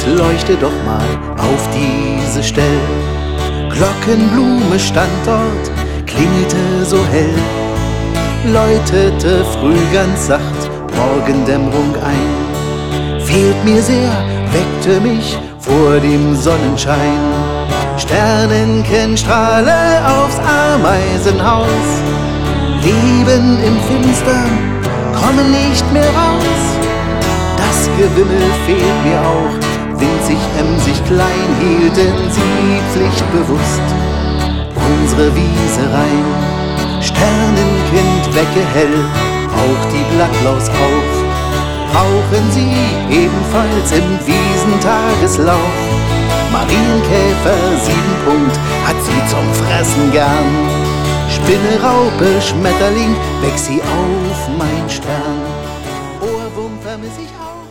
leuchte doch mal auf diese Stell. Glockenblume stand dort, klingelte so hell, läutete früh ganz sacht Morgendämmerung ein. Fehlt mir sehr, weckte mich vor dem Sonnenschein. Sternenkennstrahle aufs Ameisenhaus, Leben im Finstern, kommen nicht mehr raus. Das Gewimmel fehlt mir auch, winzig, emsig, klein hielten sie pflichtbewusst unsere Wiese rein. Sternenkind, wecke hell auch die Blattlaus auf, rauchen sie ebenfalls im Wiesentageslauf. Marienkäfer, 7 Punkt, hat sie zum Fressen gern. Spinne, Raupe, Schmetterling, weck sie auf, mein Stern. Ohrwurm vermiss ich auch.